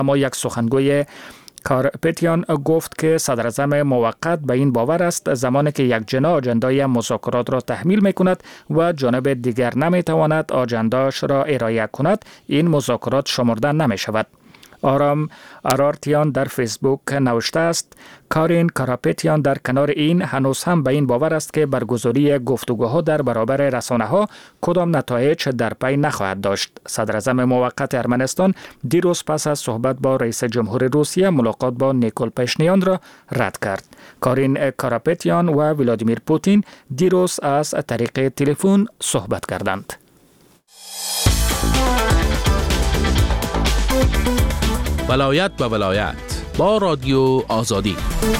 اما یک سخنگوی کارپتیان گفت که صدراعظم موقت به این باور است زمانی که یک جناح آجندای مذاکرات را تحمیل می کند و جانب دیگر نمی تواند آجنداش را ارائه کند، این مذاکرات شمرده نمی شود. آرام ارارتیان در فیسبوک نوشته است کارین کاراپتیان در کنار این هنوز هم به این باور است که برگزاری گفتگوها در برابر رسانه‌ها کدام نتایج در پی نخواهد داشت. صدراعظم موقت ارمنستان دیروز پس از صحبت با رئیس جمهور روسیه ملاقات با نیکول پاشینیان را رد کرد. کارین کاراپتیان و ولادیمیر پوتین دیروز از طریق تلفن صحبت کردند. ولایت به ولایت با رادیو آزادی.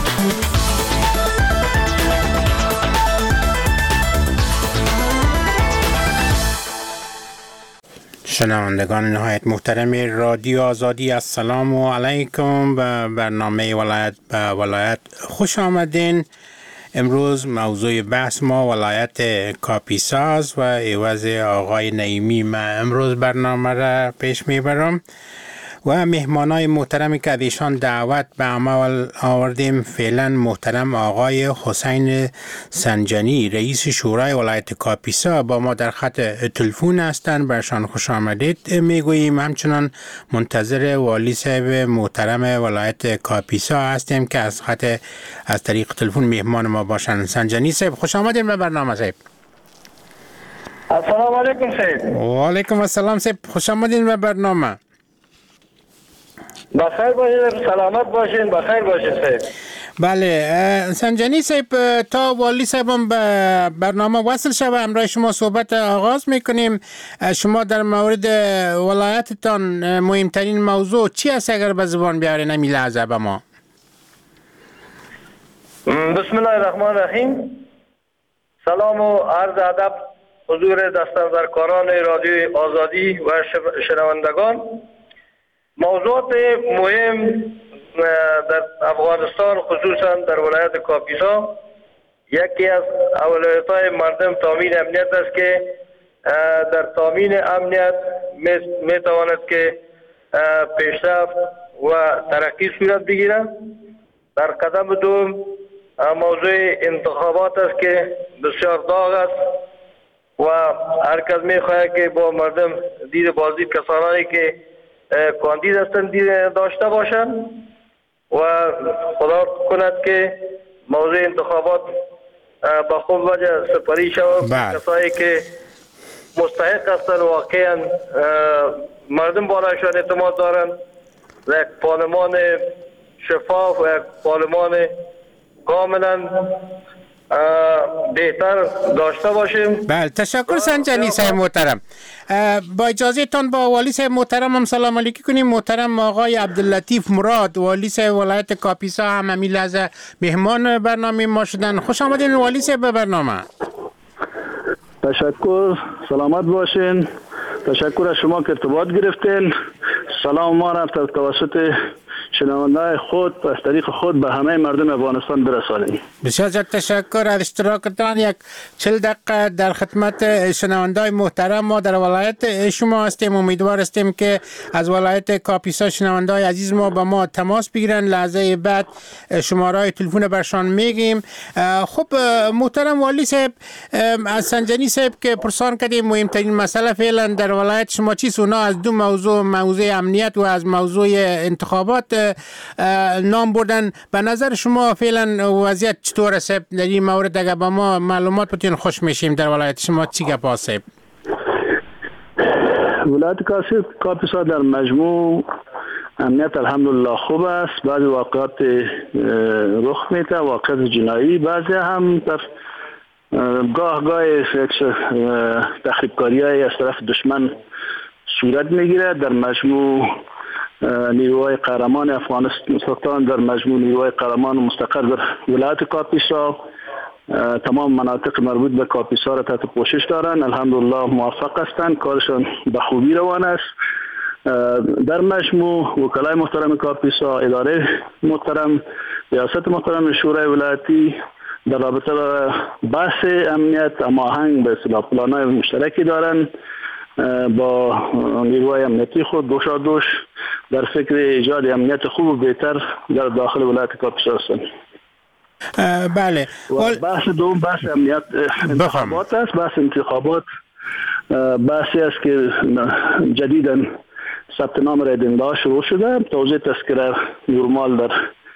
شنوندگان نهایت محترم رادیو آزادی، السلام علیکم. به برنامه ولایت به ولایت خوش آمدین. امروز موضوع بحث ما ولایت کاپیسا است و عوض آقای نعیمی من امروز برنامه را پیش میبرم و مهمانای محترمی که ایشان دعوت به عمل آوردیم فعلا محترم آقای حسین سنجانی رئیس شورای ولایت کاپیسا با ما در خط تلفن هستند. برشان خوش آمدید میگوییم. همچنان منتظر والی صاحب محترم ولایت کاپیسا هستیم که از طریق تلفن مهمان ما باشند. سنجانی صاحب خوش آمدید به برنامه صاحب. السلام علیکم صاحب. و علیکم السلام صاحب، خوش آمدید به برنامه. بخیر باشید، سلامت باشین، بخیر باشید صاحب. بله سنجانی صاحب، تا والی صاحبم به برنامه وصل شوه همراه شما صحبت آغاز میکنیم. شما در مورد ولایتتان مهمترین موضوع چی است اگر به زبان بیارین نمی لحظه به ما؟ بسم الله الرحمن الرحیم. سلام و عرض ادب حضور دستاندرکاران رادیو آزادی و شنوندگان. موضوعات مهم در افغانستان خصوصا در ولایت کاپیسا یکی از اولویت‌های مردم تامین امنیت است که در تامین امنیت می تواند که پیشرفت و ترقی صورت بگیرد. در قدم دوم موضوع انتخابات است که بسیار داغ است و هر کس می خواهد که با مردم دید بازی کسانی که کاندید هستند داشته باشند و خدا کند که موضوع انتخابات با خوب وجه سپری شود. کسایی که مستحق هستند واقعا مردم بالایشان اعتماد دارند و یک پارلمان شفاف و یک پارلمان کاملا بهتر داشته باشیم. بله تشکر سنجانی صاحب محترم. با اجازه تان با والی صاحب محترم هم سلام علیکی کنیم. محترم آقای عبداللطیف مراد والی صاحب ولایت کاپیسا هم همین لحظه مهمان برنامه ما شدن. خوش آمدین والی صاحب به برنامه. تشکر، سلامت باشین. تشکر از شما که ارتباط گرفتین. سلام ما را توسط شنونده خود از طریق خود به همه مردم افغانستان برسانید. بسیار تشکر از اشتراکتان. یک 40 دقیقه در خدمت شنونده محترم ما در ولایت شما هستیم. امیدوار هستیم که از ولایت کاپیسا شنونده عزیز ما با ما تماس بگیرن. لحظه بعد شماره تلفن برشان میگیم. خب محترم والی صاحب، از سنجانی صاحب که پرسان کردیم مهمترین مسئله فعلا در ولایت شما چیست؟ اونا از دو موضوع امنیت و از موضوع انتخابات نام بردن. به نظر شما فعلا وضعیت چطور است در این مورد؟ اگر با ما معلومات بتین خوش میشیم. در ولایت شما چی گپ است؟ ولایت کاپیسا در مجموع امنیت الحمدلله خوب است. بعضی واقعات رخ میده، واقعات جنایی، بعضی هم در گاه تخریبکاری‌های از طرف دشمن صورت میگیره. در مجموع نیروهای قهرمان افغانستان، در مجموع نیروهای قهرمان مستقر در ولایت کاپیسا تمام مناطق مربوط به کاپیسا را تحت پوشش دارند. الحمدلله موفق هستند، کارشان به خوبی روان است. در مجموع وکلای محترم کاپیسا، اداره محترم، ریاست محترم شورای ولایتی در رابطه با بحث امنیت هماهنگ به اصطلاح پلان‌های مشترکی دارند. با نیروهای امنیتی خود دوشادوش در فکر ایجاد امنیت خوب و بهتر در داخل ولایت کاپیسا هستند. بله. بحث دوم بحث امنیت انتخابات است. بحث انتخابات بحثی است که جدیداً ثبت نام رایدنده‌ها شروع شده. توزیع تذکره نورمال در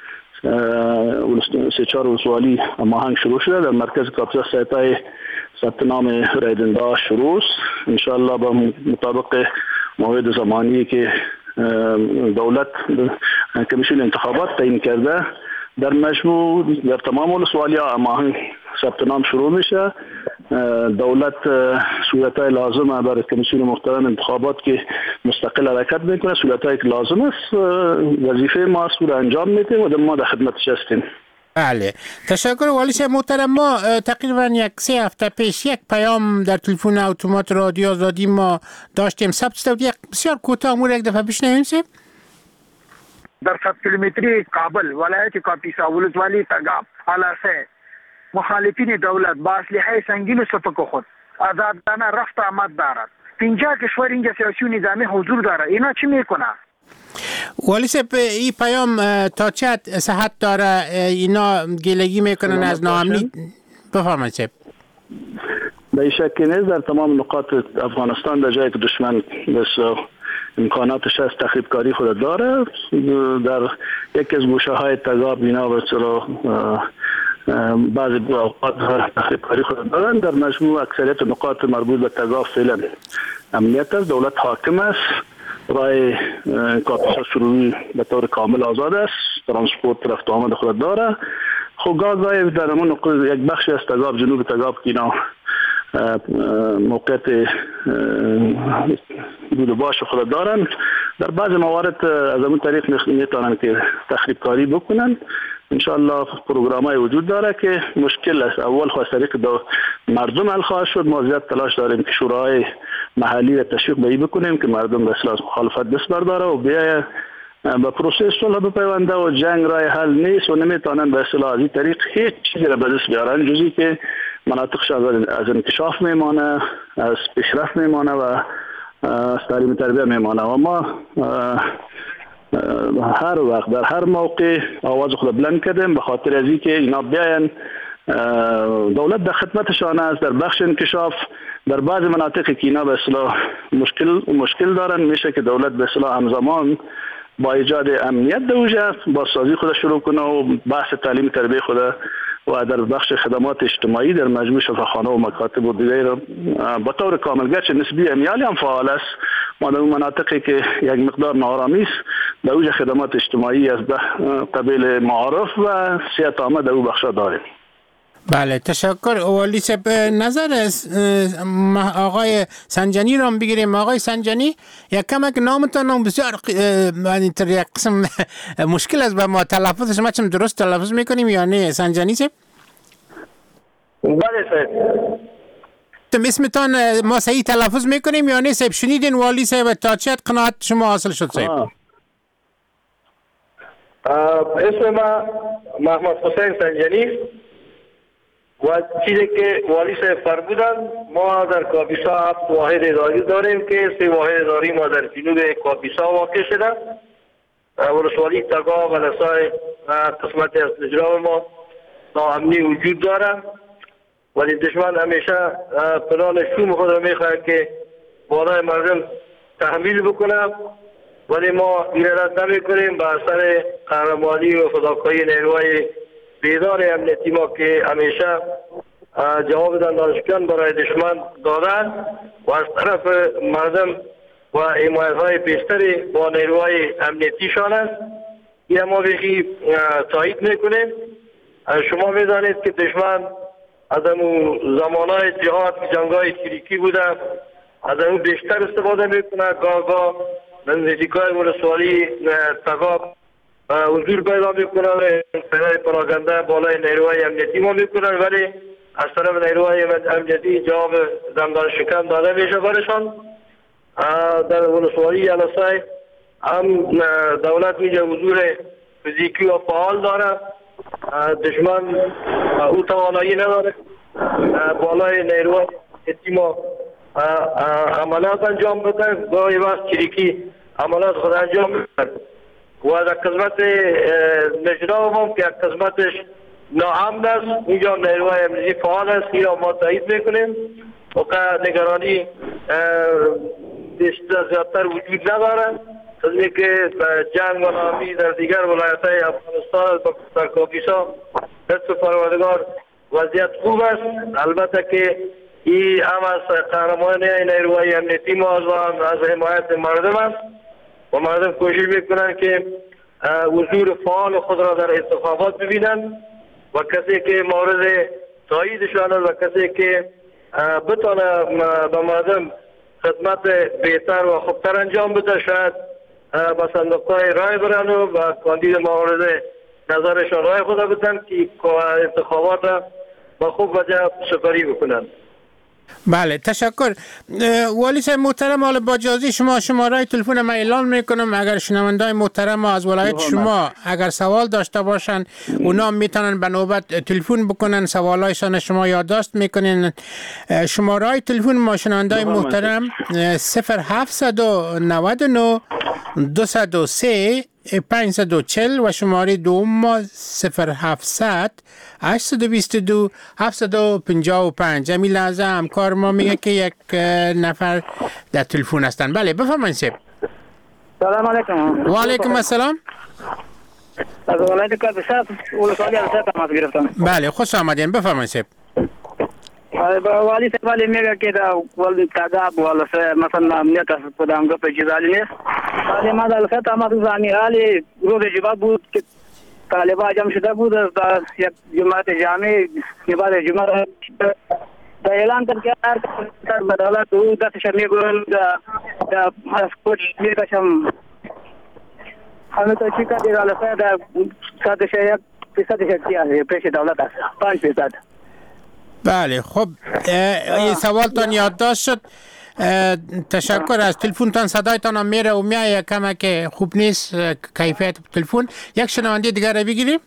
3-4 ولسوالی ماهنگ شروع شده. در مرکز کاپیسا سایتای ثبت نام رایدنده‌ها شروع است. انشاءالله با مطابق موعد زمانی که دولت کمیسیون انتخابات تعیین کرده در مجموع در تمام ولسوالی‌ها ماهنگ ثبت نام شروع میشه. دولت صورتهای لازم برای کمیسیون محترم انتخابات که مستقل حرکت میکنه، صورتهایی که لازم است وظیفه ما است رو انجام میده و ما در خدمتش هستیم. بله، تشکر والی صاحب محترم. ما تقریبا 3 هفته پیش یک پیام در تلفن اتومات رادیو آزادی ما داشتیم. ثبت شد بسیار کوتاه امور یک دفعه بشنویم صاحب. در 7 کیلومتری کابل ولایت کاپیسا ولسوالی تگاب علاسه مخالفین دولت با اسلحه سنگین و سپک خود آزادانه رفت آمد دارد. 50 کشور اینجا سیاسی و نظامی حضور داره. اینا چی میکنه؟ والی صاحب این پیام تا چه صحت داره؟ اینا گلگی میکنن از ناامنی؟ بفرمایید صاحب. به شک نیست در تمام نقاط افغانستان در جایی که دشمن بس امکاناتش از تخریبکاری خود داره، در یکی از گوشه های تگاب اینا بسیار بعضی اوقات تخریبکاری خود دارن. در مجموع اکثریت نقاط مربوط به تگاب فعلا امنیت است. دولت حاکم است. راه کاپیسا سروری به طور کامل آزاد است. ترانسپورت رفت آمد خود داره. خب گاهی در همون یک بخشی از تگاب جنوب تگاب که اینا موقعیت بود باش خود دارن، در بعض موارد از همون طریق میتونن که تخریبکاری بکنن. انشاءالله پروگرامای وجود داره که مشکل است. اول خواهد طریق مردم حل خواهد شد. ما زیاد تلاش داریم که شورای محلی را تشویق به این بکنیم که مردم به اصلاح مخالفت دست برداره و بیایه با پروسه صلح بپیونده و جنگ راه حل نیست و نمیتونن به اصلاح از این طریق هیچ چیزی را به دست بیارن جزی که مناطقش از انکشاف میمانه، از پیشرفت میمانه و از تعلیم تربیه میمانه. و ما هر وقت در هر موقع آواز خود بلند کردیم به خاطر از اینکه اینا بیاین. دولت در خدمتشان است در بخش انکشاف. در بعض مناطقی که اینا به اصلاح مشکل دارن، میشه که دولت به اصلاح همزمان با ایجاد امنیت دوجه با سازی خود شروع کنه و بحث تعلیم تربیه خود و در بخش خدمات اجتماعی در مجموع شفاخانه و مکاتب و دیگر به طور کامل گرچه نسبی امیالی هم فعال است. ما در مناطقی که یک مقدار ناآرامی است در اوج خدمات اجتماعی از قبیل معارف و صحت عامه در او بخشا داریم. بله، تشکر والی صاحب. نظر آقای سنجانی رو بگیریم. آقای سنجانی، یک کمک نامتان بسیار در یک قسم مشکل است به ما تلفظ شما چون درست تلفظ میکنیم یا نه سنجانی صاحب؟ بله صاحب. اسمتان ما صحیح تلفظ میکنیم یا نه صاحب؟ شنیدین والی صاحب تا چه قناعت شما حاصل شد صاحب؟ اسم ما محمد حسین سنجانی و چیزی که والی صاحب فرمودن، ما در کاپیسا 7 واحد اداری داریم که 3 واحد اداری ما در جنوب کاپیسا واقع شده. ولسوالی تگاب و لسای قسمت از نجراب ما ناامنی وجود داره ولی دشمن همیشه پلان شوم خود را میخواهد که بالای مردم تحمیل بکنه ولی ما این رد نمی کنیم. به اثر قهرمانی و فداکاری نیروهای بیدار امنیتی ما که همیشه جواب دندانشکن برای دشمن دادن و از طرف مردم و حمایت‌های پیشتری با نیروهای امنیتیشان است. این ما بخی تایید میکنیم. شما میدانید که دشمن از اون زمانهای جهاد که جنگای چریکی بوده از اون بیشتر استفاده میکنه. گاه نزدیکای ولسوالی تگاب حضور پیدا میکنن، پیدا پراگنده بالای نیروهای امنیتی ما میکنن ولی از طرف نیروهای امنیتی جواب دندان شکن داده میشه برشان. در ولسوالی علاسای هم دولت میگه حضور فیزیکی و فعال داره. دشمن او توانایی نداره بالای نیروهای امنیتی ما عملیات انجام بدن، گاهی وقت چریکی عملیات خود انجام بدن و در قسمت نجراب هم که قسمتش ناامن است، اینجا نیروهای امنیتی فعال است، این را ما تایید میکنیم و که نگرانی زیادتر وجود ندارد. خیلی که جنگ و نامی در دیگر ولایت‌های افغانستان در کاپیسا دست پروردگار وضعیت خوب است. البته که این هم از قهرمانی نیروهای امنیتی ما از حمایت مردم است و مردم کوشش میکنند که حضور فعال خود را در انتخابات ببینند و کسی که مورد تاییدشان است و کسی که بتونه به مردم خدمت بهتر و خوبتر انجام بده شاید با صندوق‌های رای برن و کاندید مورد نظرشان رای خود بدن که انتخابات با خوب وجه سپری بکنند. بله تشکر. والی صاحب محترم، حالا با اجازه شما شماره تلفن ما اعلان میکنم، اگر شنوندای محترم از ولایت شما اگر سوال داشته باشن اونا میتونن به نوبت تلفن بکنن، سوالایشان شما یادداشت میکنین. شماره تلفن ما شنوندای محترم 0799 203 540 و شماره دوم ما 0700 822 755. همین لحظه همکار ما میگه که یک نفر در تلفن هستن. بله بفرمایید سیب. سلام علیکم. و علیکم السلام. از ولایت کاپیسا ولسوالی از تماس گرفتم. بله خوش آمدین، بفرمایید سیب. والی سوالی میگه که دا ولد تگاب ولا مثلا امنیت است کدام گپ چیزالی نیست. ولی ما در خط تماس زنی حالی روز جواب بود که طالبان جمع شده بود در یک جماعت جامع نباید جمعه دا اعلان کرد که هر کار بدولت او دستش میگوین دا اسکوچ میکشم همه تو چی کردی رالسه دا سادش یک فیصد شکتی است پیش دولت است 5%. بله خب این سوالتان یادداشت شد. تشکر از تلفنتان، صدایتان میره و میایه کمه که خوب نیست کیفیت تلفن. یک شنونده دیگر را بگیریم.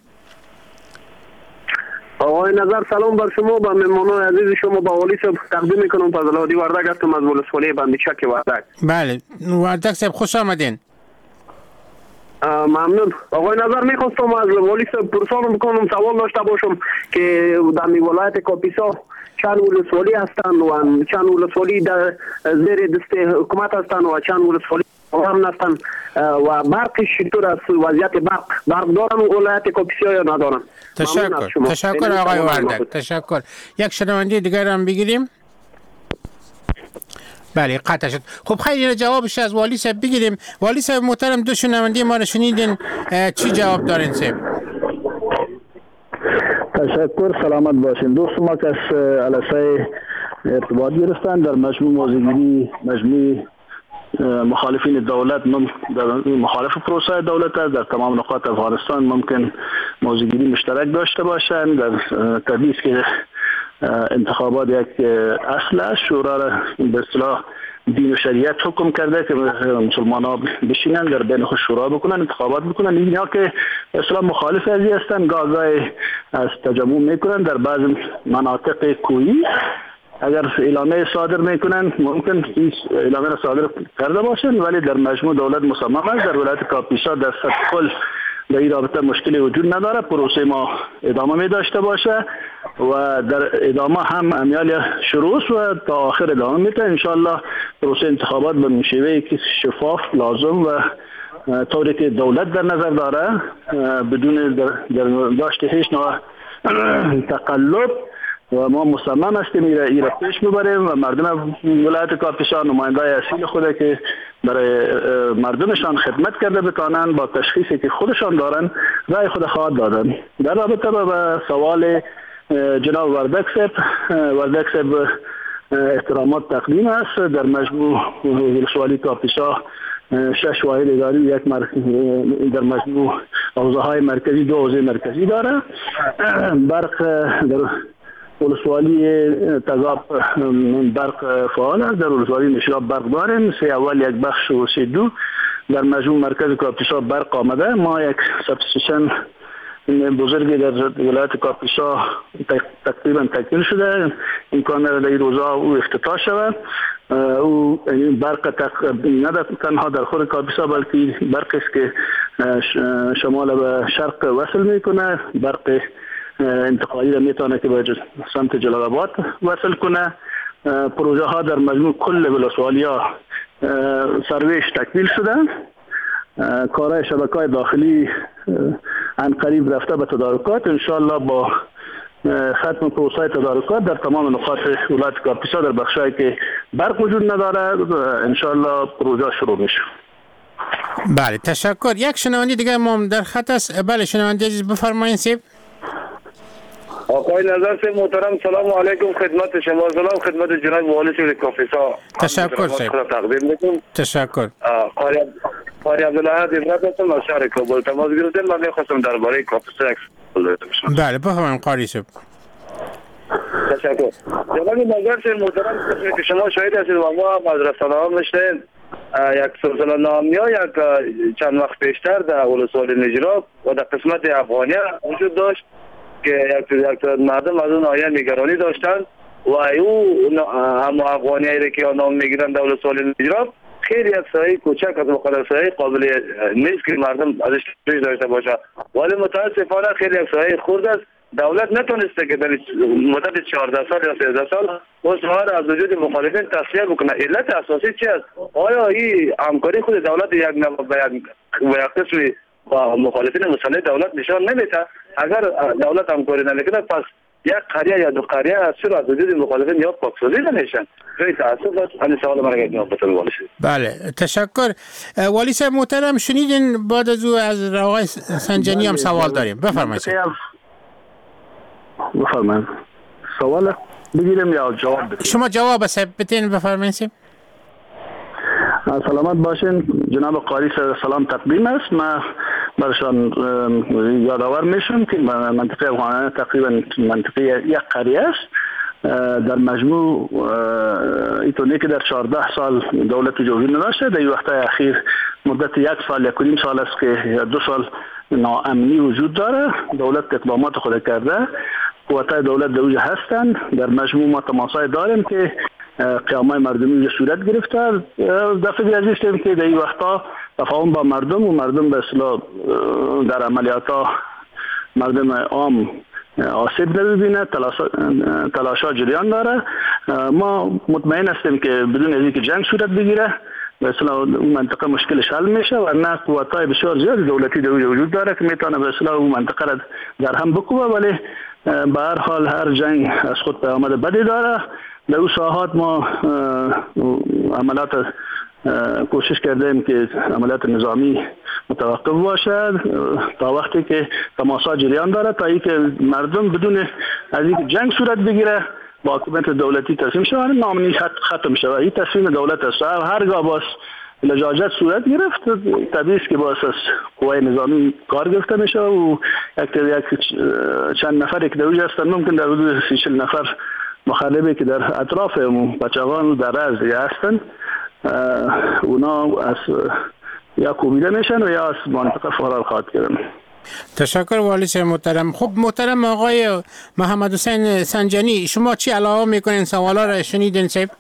آقای نظر سلام بر شما، با مهمانان عزیز شما با والی صاحب تقدیم میکنم. فضل الهادی وردک هستم از ولسوالی بندیچک وردک. بله وردک صاحب خوش آمدین. ممنون. آقای نظر میخواستم از والی صاحب پرسان بکنم، سوال داشته باشم که در ولایت کاپیسا چند ولسوالی هستند و چند ولسوالی در زیر دست حکومت هستند و چند ولسوالی هم هستند و برقش چطور است؟ وضعیت برق دارن ولایت کاپیسا یا ندارن؟ تشکر آقای وردک، تشکر. یک شنونده دیگر هم بگیریم. بله قطع شد. خب خیلی جوابش از والی صاحب بگیریم. والی صاحب محترم دو شنونده ما رو شنیدین، چی جواب دارین صاحب؟ تشکر، سلامت باشین. دوست ما که از علسه ارتباط گرفتن در مجموع موضوعگیری مجموع مخالفین دولت مخالف پروسه دولت است در تمام نقاط افغانستان ممکن موضوعگیری مشترک داشته باشند. در تدریس که انتخابات یک اصل است، شورا را به اصطلاح دین و شریعت حکم کرده که مسلمان ها بشینن در بین خود شورا بکنن، انتخابات بکنن. اینا که اصلا مخالف ازی هستن گازای از تجمع میکنن در بعض مناطق کوهی. اگر اعلامیه صادر میکنن ممکن این اعلامیه را صادر کرده باشن، ولی در مجموع دولت مصمم است. در ولایت کاپیسا در سطح کل در این رابطه مشکلی وجود نداره، پروسه ما ادامه می داشته باشه و در ادامه هم عملیات شروع و تا آخر ادامه میده. انشالله پروسه انتخابات به مشیوهی که شفاف لازم و طوری که دولت در نظر داره بدون در داشت هیچ نوع تقلب و ما مصمم هستیم ایره پیش ببریم و مردم ولایت کاپیسا نمایندای اصیل خود که برای مردمشان خدمت کرده بتانند با تشخیصی که خودشان دارن رای خود خواهد دادن. در رابطه با سوال جناب وردک صاحب احترامات تقدیم است. در مجموع ولسوالی کاپیسا 6 واحد اداری یک در مجموع حوزه های مرکزی 2 حوزه مرکزی داره. برق در ولسوالی تگاب برق فعال است، در ولسوالی نشراب برق داریم 3 اول 1 بخش و 3 2. در مجموع مرکز کاپیسا برق آمده. ما یک سبستیشن بزرگی در ولایت کاپیسا تقریبا تکمیل شده. امکان داره در این روزها او افتتاح شود. او برق نه تنها در خود کاپیسا بلکه برق است که شمال به شرق وصل میکنه، برق انتقالی را میتونه که به سمت جلال آباد وصل کنه. پروژه ها در مجموع کل ولسوالی ها سرویش تکمیل شده. کارهای شبکه‌های داخلی عنقریب رفته به تدارکات. انشاءالله با ختم پروسه تدارکات در تمام نقاط ولایت کاپیسا در بخشایی که برق وجود نداره انشاءالله پروژه شروع میشه. بله تشکر. یک شنونده دیگه ما در خط است. بله شنونده عزیز بفرمایید سیب. آقای نظر سے محترم سلام علیکم خدمت شما. سلام خدمت جناب والی شهر کاپیسا. تشکر سیب. تقدیم میکنم. تشکر. قاری عبدالله عزیز هستم از شهر کابل تماس گرفتم. من می‌خواستم درباره کاپیسا بله بفرمایید قاری صاحب. تشکر. جناب نظر سے محترم که شما شاهد هستید و ما هم از رسانه‌ها میشنیم یک سلسله نامه‌ها یک چند وقت پیشتر در ولسوالی نجراب و در قسمت افغانیه وجود داشت که یک مردم از اون ناحیه نگرانی داشتند و او هم افغانیایی که نام میگیرند در ولسوالی نجراب خیلی یک سایه کوچک از مقدار سایه قابل نیست که مردم ازش توجه داشته باشه، ولی متاسفانه خیلی یک سایه خرد است. دولت نتونسته که در مدت 14 سال یا 13 سال اسمها را از وجود مخالفین تصفیه بکنه. علت اساسی چی است؟ آیا این همکاری خود دولت یک قسمی با مخالفین مسلح دولت نشان نمیده؟ اگر دولت همکاری نمیکنه پس یک قریه یا دو قریه از چرا از وجود مخالفین یا پاکسازی نمیشن؟ خیلی تاسف است. همین سوال من اگر جواب بتونید والی شد. بله تشکر. والی صاحب محترم شنیدین بعد از او از آقای سنجانی هم سوال داریم. بفرمایید. بفرمایید. سوال بگیرم یا جواب بدیم؟ شما جواب بدین بفرمایید. سلامت باشین. جناب قاری سلام تقدیم است. من برشان یادآور میشم که منطقه افغانیه تقریبا منطقه یک قریه است. در مجموع اینطوری که در 14 سال دولت وجود نداشته. در این وقت اخیر مدت 1 سال 1.5 سال است که 2 سال ناامنی وجود داره. دولت اقدامات خود کرده، قوتای دولت در اوج هستند. در مجموع ما تماسای داریم که قیامای مردمی صورت گرفته. دفعه عزیزیم که در این وقتا تفاهم با مردم و مردم به اصطلاح در عملیات‌ها مردم عام آسیب نبینه، تلاشا جریان داره. ما مطمئن هستیم که بدون از اینکه جنگ صورت بگیره به اصطلاح اون منطقه مشکلش حل میشه و نه قوتای بسیار زیاد دولتی در وجود داره که میتونه به اصطلاح اون منطقه را در هم بکوبه، ولی به هر حال هر جنگ از خود پیامد بدی داره. در اون ساحات ما عملیات کوشش کردیم که عملیات نظامی متوقف باشد تا وقتی که تماسات جریان داره تا اینکه مردم بدون از اینکه جنگ صورت بگیره با حکومت دولتی تصمیم شود ناامنی ختم شود. این تصمیم دولت است. هرگاه باز لجاجت صورت گرفت طبیعی است که با اساس قوای نظامی کار گرفته میشه و یک چند نفری که در اوج هستند ممکن در حدود 30-40 نفر مخالفی که در اطراف بچگان در راز دیگه هستند اونا از یا کوبیده میشن و یا از منطقه فرار خواهد کردن. تشکر والی صاحب محترم. خب محترم آقای محمد حسین سنجانی شما چی علاوه میکنین؟ سوالا را شنیدین صاحب؟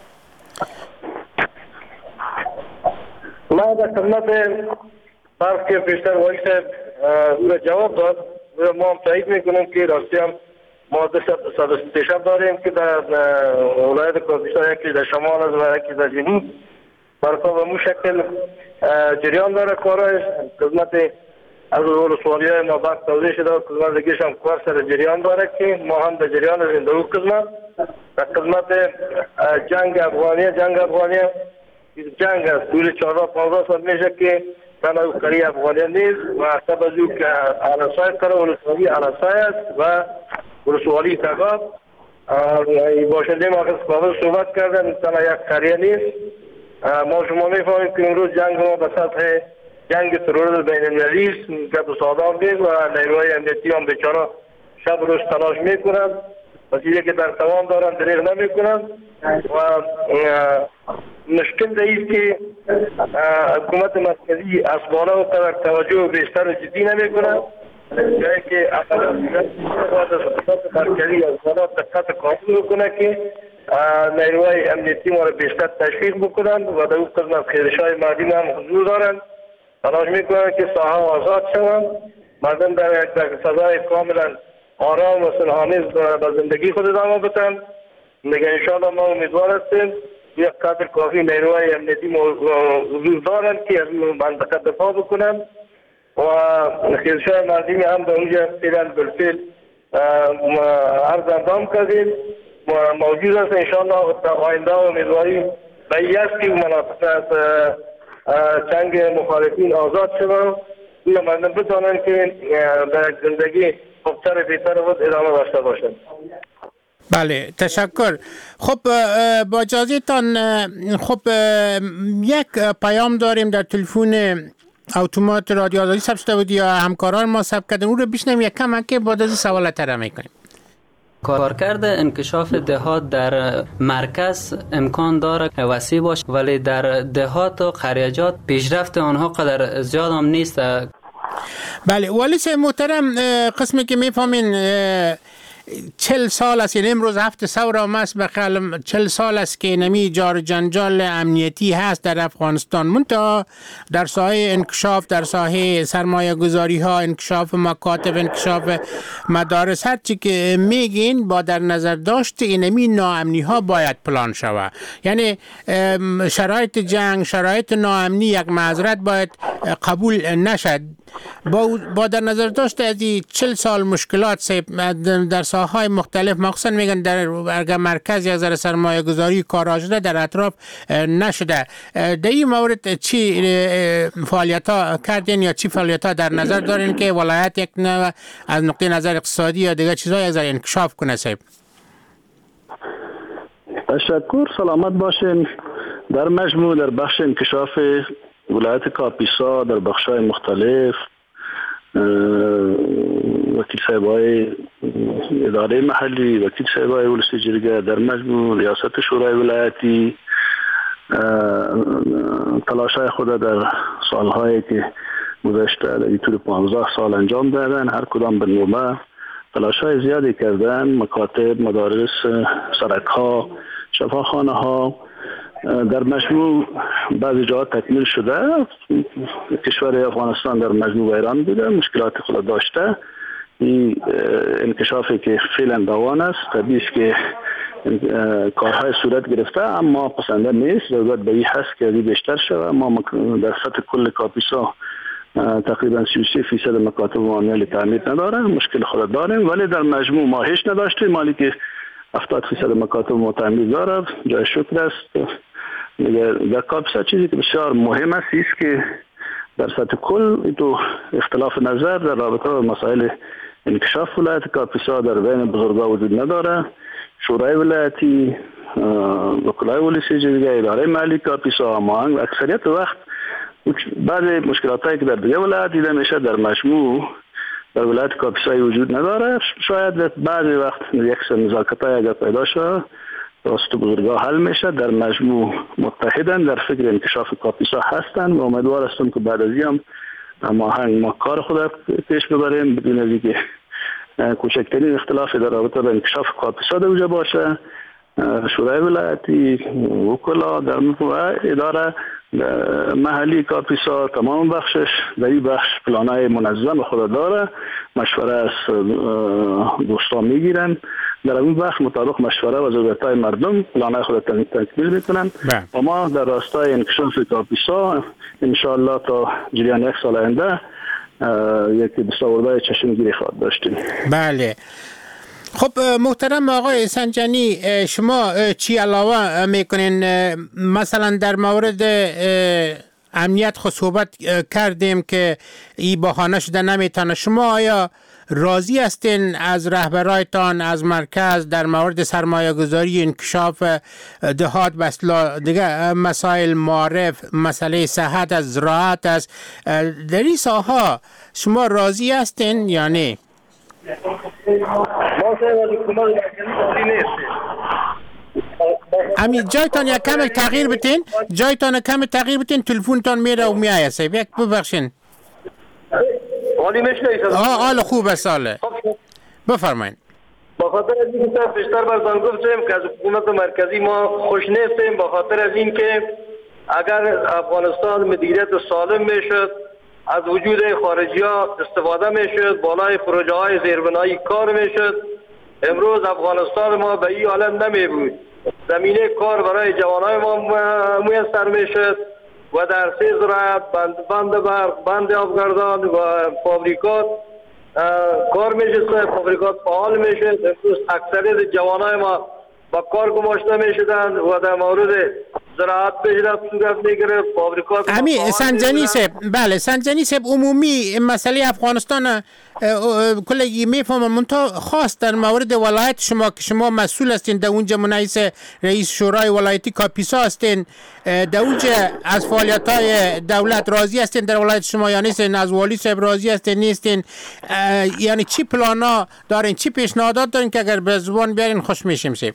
ما در خدمت فرق که پیشتر والی صاحب جواب داد ما هم تایید میکنیم که راستی هم ما دیشب داریم که در ولایت کاپیسا یکی در شمال است و یکی در جنوب برکا به مو شکل جریان داره کارش. خدمت از ولسوالی های ما بعد توضیح شده و خدمت دیگهش هم کار سر جریان داره که ما هم در جریان هستیم در اون قسمت. در خدمت جنگ افغانیه جنگ است دوری 14-15 سال میشه که تنها کاری افغانیه نیست و سب از او که علاسای کار ولسوالی علاسای است و ولسوالی تگاب باشنده ما از کابل صحبت کردن تنها یک کاریه نیست. ما شما میفهمید که امروز جنگ ما به سطح جنگ تروریسم بین المللی است که تو ساده نیست و نیروهای امنیتی هم بیچاره شب روز تلاش میکنند وسیله که در توان دارند دریغ نمیکنند و مشکل دیست که حکومت مرکزی اسبانه و قدر توجه بیشتر و جدی نمیکنند. جایی که اقلا سلطات مرکزی از حالات دقت کامل بکنه که نیروهای امنیتی ما را بیشتر تشویق بکنند و در اون قسم از خیرش‌های مردم هم حضور دارند. تلاش میکنند که ساحه آزاد شوند، مردم در یک فضای کاملا آرام و صلح‌آمیز به زندگی خود ادامه بدن. دیگه انشاءالله ما امیدوار هستیم یک قدر کافی نیروهای امنیتی حضور دارند که از منطقه دفاع بکنند و خیرش‌های مردم هم در اونجا فعلا بالفعل عرض اندام کردیم موجود است. انشاءالله در آینده امیدواری به این است که مناطق از چنگ مخالفین آزاد شوند و مردم بتوانند که در زندگی خوبتر بهتر خود ادامه داشته باشند. بله تشکر. خب با اجازهتان یک پیام داریم در تلفن اتومات رادیو آزادی ثبت شده بود یا همکاران ما ثبت کردن، اون رو بشنویم یک کم که بعد از سوال طرح میکنیم. کارکرد انکشاف دهات در مرکز امکان داره وسیع باشه ولی در دهات و قریجات پیشرفت آنها قدر زیاد هم نیست. بله والی صاحب محترم، قسمی که میفهمین 40 سال است، یعنی امروز هفت ثور است بخل 40 سال است که نمی جار جنجال امنیتی هست در افغانستان. منتها در ساحه انکشاف، در ساحه سرمایه گذاری ها، انکشاف مکاتب، انکشاف مدارس، هر چی که میگین با در نظر داشت اینمی ناامنی ها باید پلان شوه. یعنی شرایط جنگ، شرایط ناامنی یک معذرت باید قبول نشد. با در نظر داشت از 40 سال مشکلات در ساحه‌های مختلف، مخصوصا میگن در مرکز یا ذره سرمایه گذاری کار شده در اطراف نشده، در این مورد چی فعالیت ها کردین یا چی فعالیت ها در نظر دارین که ولایت یک نوع از نقطه نظر اقتصادی یا دیگه چیزهای از انکشاف کنه؟ صاحب تشکر، سلامت باشین. در مجموع در بخش انکشاف ولایت کاپیسا در بخش‌های مختلف وکیل صاحبای اداره محلی، وکیل صاحبای ولسی جرگه، در مجموع ریاست شورای ولایتی تلاشای خود در سالهایی که گذشته در طول 15 سال انجام دادن. هر کدام به نوبه تلاشای زیادی کردن. مکاتب، مدارس، سرک‌ها، شفاخانه ها در مجموع بعضی جاها تکمیل شده. کشور افغانستان در مجموع ویران بوده، مشکلات خود داشته. این انکشافی که فعلا دوام است، طبیعی است که کارهای صورت گرفته اما پسنده نیست. ضرورت به این هست که بیشتر شود. ما در سطح کل کاپیسا تقریبا 33% مکاتب و معامل تعمیر نداره، مشکل خود داریم، ولی در مجموع ما هیچ نداشتیم. مالی که 70% مکاتب ما تعمیر دارد، جای شکر است. در کاپیسا چیزی که بسیار مهم است که در سطح کل تو اختلاف نظر در رابطه با مسائل انکشاف ولایت کاپیسا در بین بزرگا وجود نداره. شورای ولایتی، وکلای ولسی جرگه، اداره محلی کاپیسا هماهنگ اکثریت وقت بعضی مشکلاتی که در دیگه ولایت دیده میشه در مجموع در ولایت کاپیسا وجود نداره. شاید بعضی وقت یک سر نزاکت‌های اگر پیدا شد توسط بزرگا حل میشه. در مجموع متحدن در فکر انکشاف کاپیسا هستن و امیدوار هستم که بعد از این هماهنگ ما کار خود پیش ببریم بدون از اینکه کوچکترین اختلافی در رابطه با انکشاف کاپیسا در اونجا باشه. شورای ولایتی، وکلا در اداره محلی کاپیسا تمام بخشش در این بخش پلانای منظم خود داره، مشوره از دوستان میگیرن، در این بخش مطابق مشوره و ضرورتهای مردم پلانای خود تکمیل میکنن و ما در راستای انکشاف کاپیسا انشاءالله تا جریان یک سال آینده یک دستاوردهای چشمگیری خواهد داشتیم. بله. خب محترم آقای سنجانی، شما چی علاوه میکنین؟ مثلا در مورد امنیت خود صحبت کردیم که این بهانه شده نمیتونه. شما آیا راضی هستین از رهبرایتان از مرکز در مورد سرمایه گذاری، انکشاف دهات، بسلا دیگه مسائل معارف، مسئله صحت از زراعت است، در این ساحه شما راضی هستین یا نه؟ ما سه حکومت راضی نیستیم. امی جایتان یک کم تغییر بتین، جایتان کم تغییر بتین، تلفنتان میره و میایه. سیب یک ببخشین. والی میشنید؟ حال خوب است ساله. بفرمایید. با خاطر از اینکه بیشتر برزان گفتیم که از حکومت مرکزی ما خوش نیستیم، با خاطر از اینکه اگر افغانستان مدیریت سالم میشد، از وجود خارجی ها استفاده میشد، بالای پروژه های زیربنایی کار میشد، امروز افغانستان ما به این حالت نمی بود. زمینه کار برای جوانای ما میسر میشد و در سه زراعت، بند برق، بند آبگردان و فابریکات کار میشد، فابریکات فعال میشد. امروز اکثریت جوانای ما با کار گماشته میشدند و در مورد زراعت پیشرفت صورت میگرفت. فابریکات سنجانی صاحب، بله سنجانی صاحب، عمومی مسئله افغانستان کلگی میفهمم، منتها خاص در مورد ولایت شما که شما مسئول هستین در اونجا، منعیس رئیس شورای ولایتی کاپیسا هستین، در اونجا از فعالیت های دولت راضی هستین در ولایت شما یا نیستین؟ از والی صاحب راضی هستین نیستین؟ یعنی چی پلانا دارین، چی پیشنهادات دارین که اگر به زبان بیارین خوش میشیم صاحب؟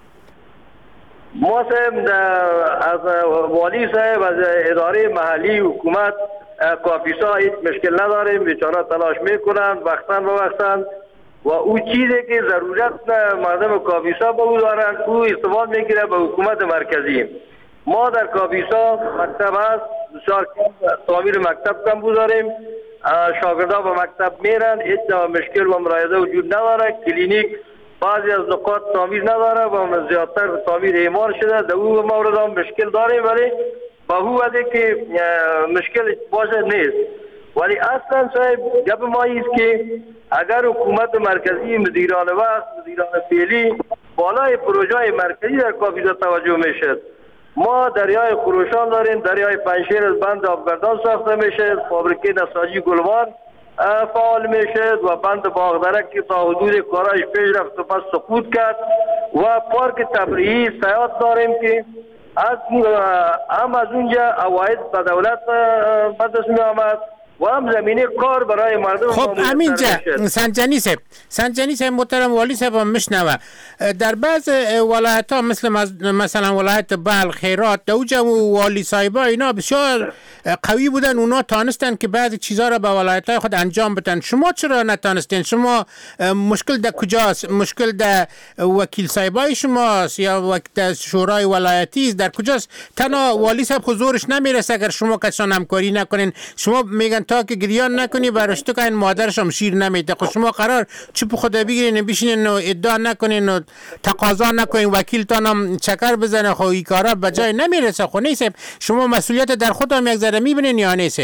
ما صاحب از والی صاحب، از اداره محلی حکومت کاپیسا هیچ مشکل نداریم، بیچاره تلاش میکنند وقتاً به وقتاً و او چیزی که ضرورت مردم کاپیسا به او دارند او استفاده میگیره به حکومت مرکزی. ما در کاپیسا مکتب هست، بسیار تعمیر مکتب کم داریم، شاگردان به مکتب میرن، هیچ مشکل و ملاحظه وجود نداره. کلینیک بعضی از نقاط تعمیر نداره و زیادتر تعمیر اعمار شده، در او مورد هم مشکل داریم، ولی با او وقتی که مشکل باشه نیست. ولی اصلا صاحب گپ ما ایست که اگر حکومت مرکزی، مدیران وقت، مدیران فعلی بالای پروژه مرکزی در کاپیسا توجه میشد، ما دریای خروشان داریم، دریای پنجشیر از بند آبگردان ساخته میشه، فابریکه نساجی گلوان فعال میشد و بند باغدرک که تا حدود کارایش پیش رفت و پس سقوط کرد و پارک تفریحی سیاحت داریم که هم از اونجا عواید به دولت به دست می آمد و هم زمینه کار برای مردم. خب همینجا سنجانی صاحب محترم، والی صاحب هم میشنوه، در بعض ولایت ها مثلا ولایت بلخ، هرات، دوجا و والی صاحبا اینا بسیار قوی بودن، اونا تانستن که بعضی چیزها را به ولایت های خود انجام بدن. شما چرا نتانستین؟ شما مشکل در کجاست؟ مشکل در وکیل صاحبای شماست یا در شورای ولایتی است؟ در کجاست؟ تنها والی صاحب خود زورش نمیرسه اگر شما کسان همکاری نکنین. شما میگن تا که گریان نکنی برش تو که مادرش هم شیر نمیده. خود شما قرار چوب خود بگیرین بشینین و ادعا نکنین و تقاضا نکنین وکیلتان هم چکر بزنه، خب این کارا به جای نمیرسه. خب نیست شما مسئولیت در خود هم یک ذره میبینین یا نیست؟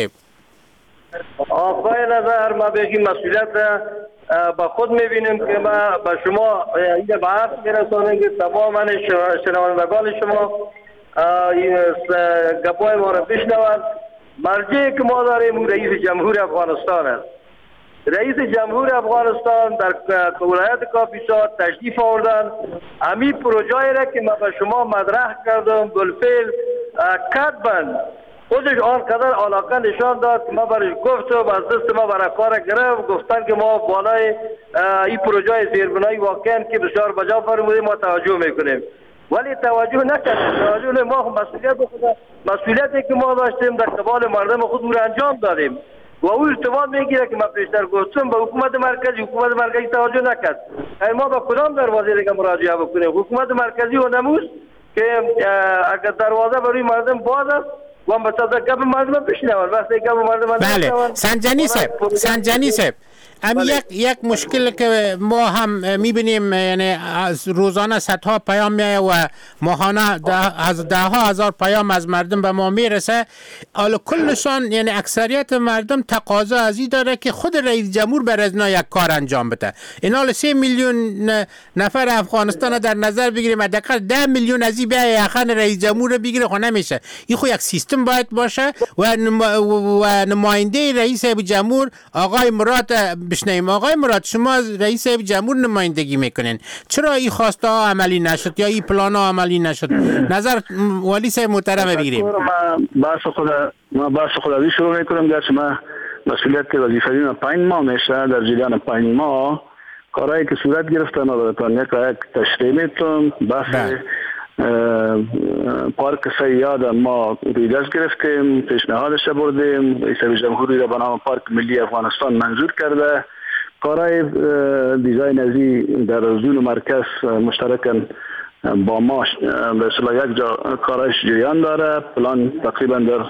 آقای نظر ما بگیم مسئولیت با خود میبینیم که ما با شما این بحث میرسانیم که تمام شنوندگان شما گپای ما را بشنوند. مرجعی که ما داریم رئیس جمهور افغانستان است. رئیس جمهور افغانستان در ولایت کاپیسا تشریف آوردن، همین پروژه‌ای را که ما به شما مطرح کردم بالفعل کتبن، خودش آنقدر علاقه نشان داد که ما برش گفتم، از دست ما برای کار گرفت، گفتن که ما بالای این پروژه زیربنایی واقعا که بسیار بجا فرمودیم ما توجه میکنیم، ولی توجه نکردیم. توجه ما مسئولیتی که ما داشتیم در قبال مردم خود را انجام دادیم و او ارتباط میگیره که ما پیشتر گفتم به حکومت مرکزی توجه نکرد. ما با کدام دروازه دیگه مراجعه بکنیم؟ حکومت مرکزی و نموز که اگر دروازه برای مردم باز است و هم بسازه گپ مردم بشنون، وقتی گپ مردم بله. سنجانی صاحب یک مشکل که ما هم میبینیم، یعنی از روزانه صدها پیام میایه و ماهانه ده ها هزار پیام از مردم به ما میرسه. حالا کلشان یعنی اکثریت مردم تقاضا از این داره که خود رئیس جمهور بر از یک کار انجام بده. این حال 3 میلیون نفر افغانستان در نظر بگیریم، حداقل 10 میلیون از این بیا یخن رئیس جمهور بگیره، خو نمیشه. این خو یک سیستم باید باشه و نماینده رئیس جمهور آقای مراد بشنیم. آقای مراد، شما از رئیس جمهور نمایندگی میکنین، چرا این خواسته ها عملی نشد یا این پلان ها عملی نشد؟ نظر والی صاحب محترم بگیریم. ما بحث خود شروع میکنم. گرچه ما مسئولیت وظیفه‌ام 5 ماه میشه، در جریان 5 ماه کارهایی که صورت گرفته ندارتان یک تشریح میتونم. بحث پارک سیاد ما رویدست گرفتیم، پیشنهادش بردیم، رئیس جمهوری را به نام پارک ملی افغانستان منظور کرده. کارهای دیزاین ازی در زون مرکز مشترکاً با ما به اصطلاح یک جا کارش جریان داره. پلان تقریبا در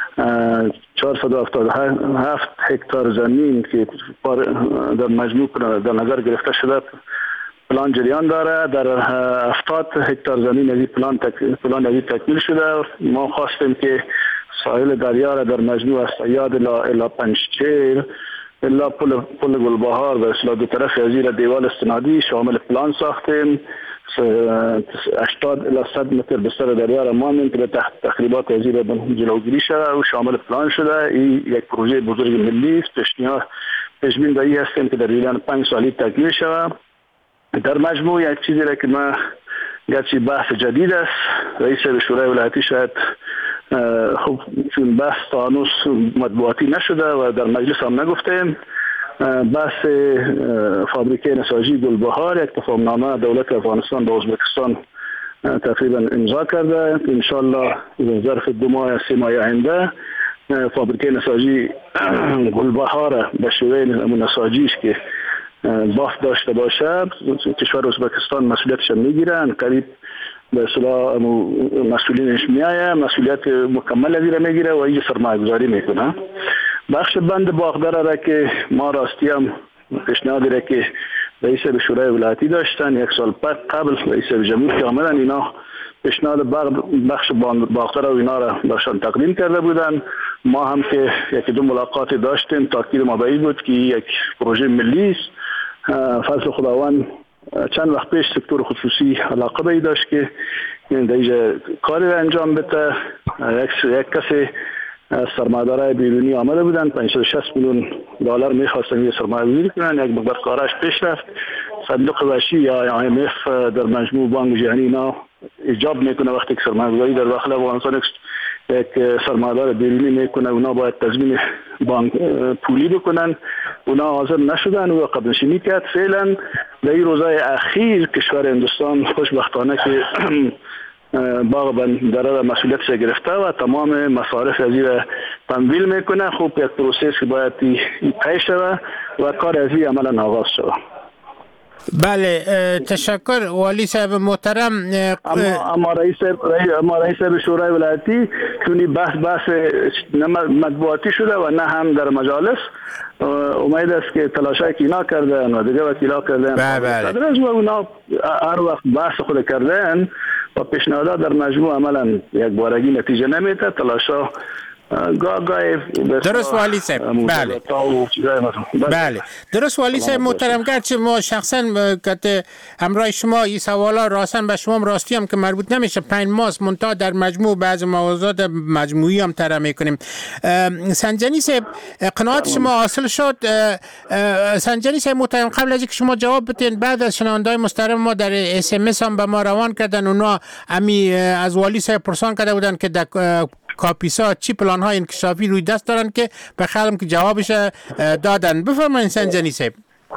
477 هکتار زمین که در مجموع در نظر گرفته شده پلان جریان داره. در 70 هکتار زمین از پلان ازی تکمیل شده. ما خواستیم که ساحل دریا را در مجموع از سیاد الی پنجشیر الا پل گلبهار و اصلا دو طرف ازی را دیوال استنادی شامل پلان ساختیم. 80 الی 100 متر بستر دریا را مانیم که تحت تخریبات ازی را جلوگیری شده و شامل پلان شده. این یک پروژه بزرگ ملی است. پیشبین دایی هستیم که در جریان 5 سالی تکمیل شود. در مجموع یک چیزی را که ما گرچه بحث جدید است، رئیس شورای ولایتی شاید خب چون بحث تا هنوز مطبوعاتی نشده و در مجلس هم نگفتیم، بحث فابریکه نساجی گلبهار یک تفاهمنامه دولت افغانستان با ازبکستان تقریبا امضا کرده که انشالله ظرف 2 ماه 3 ماه آینده فابریکه نساجی گلبهار به شیوه نساجیش که بافت داشته باشه کشور ازبکستان مسئولیتش میگیرن. قریب به اصطلاح مسئولینش میایه، مسئولیت مکمل ازی را میگیره و این سرمایه گذاری میکنه. بخش بند باغدار را که ما راستی هم پیشنهادی را که رئیس شورای ولایتی داشتن 1 سال قبل رئیس جمهور که آمدن اینا پیشنهاد بخش باغدار و اینا را داشتن تقدیم کرده بودن. ما هم که 1-2 ملاقات داشتیم، تاکید ما به این بود که یک پروژه ملی است. فضل خداوند چند وقت پیش سکتور خصوصی علاقه به داشت که در اینجا کاری را انجام بده. یک کسی سرمایه‌دارای بیرونی آمده بودن 560 میلیون دلار می‌خواستن یه سرمایه‌گذاری کنن. یک مقدار کارش پیش رفت. صندوق وحشی یا IMF در مجموع بانک جهانی اینا ایجاب میکنه وقتی که سرمایه‌گذاری در داخل افغانستان یک سرمایه‌دار بیرونی میکنه اونا باید تضمین بانک پولی بکنن. اونا حاضر نشدن و قبل نشینی کرد. فعلا در این روزهای اخیر کشور هندوستان خوشبختانه که باغ بندر مسئولیتش گرفته و تمام مصارف ازی را تمویل میکنه. خوب یک پروسس که باید طی شود و کار ازی عملا آغاز شود. بله تشکر والی صاحب محترم. اما رئیس شورای ولایتی چونی بحث نه مطبوعاتی شده و نه هم در مجالس، امید است که تلاشایی که اینا کردن و دیگه وکیلا کردن و اونا هر وقت بحث خود کردن و پیشنهادات در مجموع عملا یک بارگی نتیجه نمیده. تلاشا درست والی صاحب. بله درست والی صاحب محترم. گرچه ما شخصا که همراه شما این سوالا راستن به شما راستی هم که مربوط نمیشه 5 ماه منتها در مجموع بعض موضوعات مجموعی هم طرح میکنیم. سنجانی صاحب قناعت شما حاصل شد؟ سنجانی صاحب محترم قبل از اینکه شما جواب بدین، بعد از شنونده‌های محترم ما در SMS هم به ما روان کردن، اونا امی از والی صاحب پرسان کرده بودن که کاپیسا چی پلان های انکشافی روی دست دارن که به خیالم که جوابش دادن. بفرمایید سنجانی صاحب.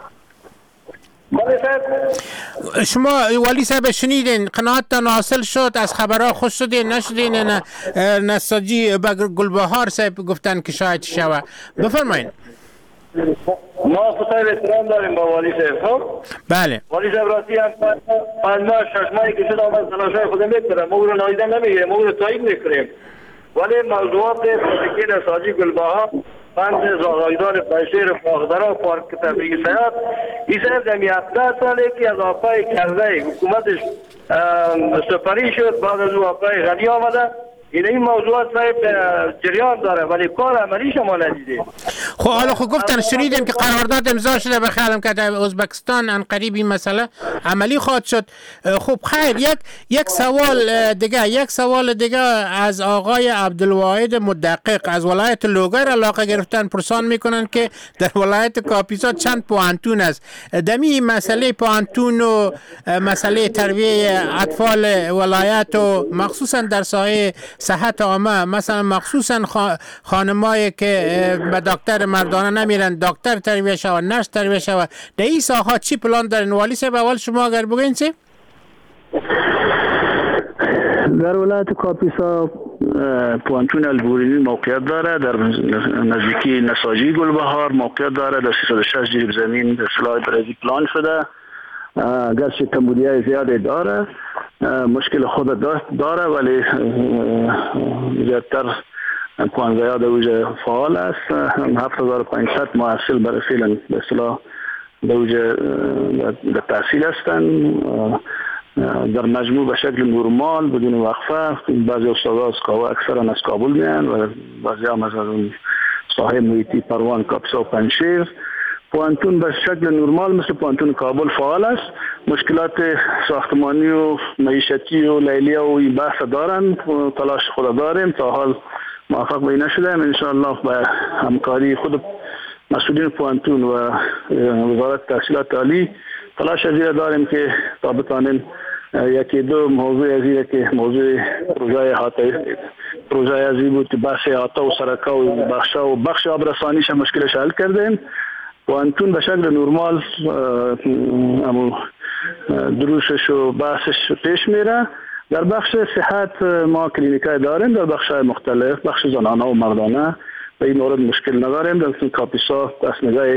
شما والی صاحب شنیدین، قناعتتان حاصل شد؟ از خبرها خوش شدین نشدین؟ نساجی گلبهار صاحب گفتن که شاید شوه. بفرمایید. ما خطای احترام داریم با والی صاحب. خب بله والی صاحب راستی هم 5 ماه 6 ماهی که شد آمد تلاشای خود میکنه، ما او رو ناییده نمیگه، ما او رو تایید میکنیم. ولی موضوعات فابریکه نساجی گلبهار، بند زاغایدار پنجشیر باغدارا، پارک تفریحی سیاد، این صاحب در 17 ساله که از آقای کرزی حکومتش سپری شد، بعد از او آقای غنی آمده. این موضوعات صاحب جریان داره ولی کار عملی شما ندیده. خب حالا خب گفتن شنیدیم که قرارداد امضا شده، بخیالم که در ازبکستان ان قریب این مسئله عملی خواهد شد. خب خیر یک سوال دیگه از آقای عبدالواحد مدقق از ولایت لوگر علاقه گرفتن، پرسان میکنن که در ولایت کاپیسا چند پوهنتون است. دمی مسئله پوهنتون و مسئله تربیه اطفال ولایت و مخصوصا در ساحه صحت عامه، مثلا مخصوصا خانمایی که به دکتر مردانه نمیرن، دکتر تربیه شود، نرس تربیه شود، در این ساحه چی پلان دارین؟ والی صاحب اول شما اگر بگین چی؟ در ولایت کاپیسا پوانتون البورینی موقعیت داره، در نزدیکی نساجی گلبهار موقعیت داره، در 306 جریب زمین به اصطلاح برزی پلان شده. گرچه کمبودیای زیادی داره، مشکل خود داره، ولی زیادتر پوانگایا در اوجه فعال است. 7500 محصل برای فعلا به اصطلاح در اوجه در تحصیل هستند. در مجموع به شکل نرمال بدون وقفه. بعضی استادا از اکثرا از کابل میان و بعضی هم از ساحه محیطی پروان، کاپیسا و پنجشیر. پوانتون به شکل نرمال مثل پوانتون کابل فعال است. مشکلات ساختمانی و معیشتی و لیلیه و این بحث دارن. تلاش خود داریم، تا حال موفق به نشدیم. انشاءالله با همکاری خود مسئولین پوانتون و وزارت تحصیلات عالی تلاش ازیره داریم که تا بتانیم یکی دو موضوع ازیره که موضوع پروژه ازی بود که بحث احاطه و سرکه و بخش آبرسانیش مشکلش حل کردیم. پوانتون به شکل نرمال دروشش و بحثش پیش میره. در بخش صحت ما کلینیکای داریم در بخش مختلف، بخش زنانه و مردانه به این مورد مشکل نداریم. در کاپیسا دستنگاه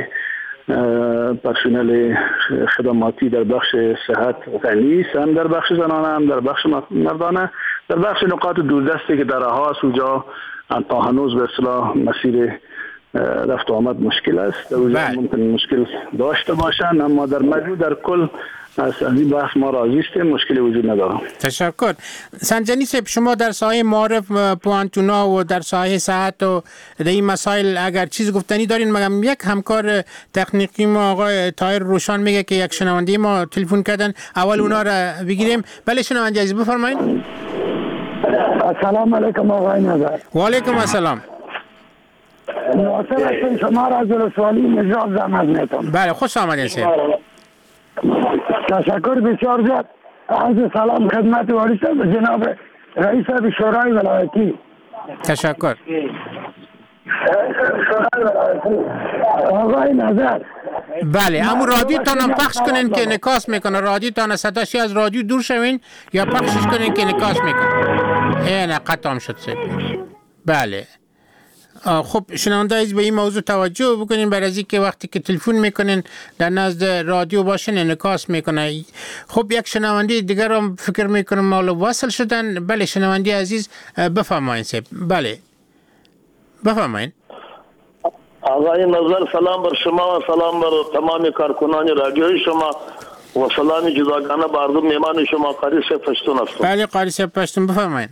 پرسنل خدماتی در بخش صحت غنی است، هم در بخش زنانه هم در بخش مردانه. در بخش نقاط دوردستی که در هاست اونجا تا هنوز به اصطلاح مسیر رفت و آمد مشکل است. در اونجا ممکن مشکل داشته باشند، اما در مجموع در کل از این بحث ما راضی هستیم، مشکلی وجود نداره. تشکر. سنجانی صاحب، شما در ساحه معارف پوانتونا و در ساحه صحت و در این مسائل اگر چیز گفتنی دارین، مگم یک همکار تکنیکی ما آقای طاهر روشان میگه که یک شنونده ما تلفن کردن، اول اونا را بگیریم. بله شنونده عزیز بفرمایید. السلام علیکم آقای نظر. و علیکم السلام. ناصر هستم، شما را از ولسوالی نجات زحمت میتونم. بله خوش آمدین صاحب. تشکر بسیار زیاد. عرض سلام خدمت والی صاحب جناب رئیس شورای ولایتی. تشکر. آقای نظر، بله اما رادیو تانم پخش کنین که انعکاس میکنه. رادیو تان صداش از رادیو دور شوین یا پخشش کنین که انعکاس میکنه. نه قطعم شد صاحب. بله خب شنونده عزیز به این موضوع توجه بکنین، برای از اینکه وقتی که تلفن میکنین در نزد رادیو باشین انعکاس میکنه. خب یک شنونده دیگر هم فکر میکنم مال وصل شدن. بله شنونده عزیز بفرمایید صاحب. بله بفرمایید. آقای نظر سلام بر شما و سلام بر تمام کارکنان رادیوی شما و سلام جداگانه بر مهمان شما قاری صاحب پشتون هستم. بله قاری صاحب پشتون بفرمایید.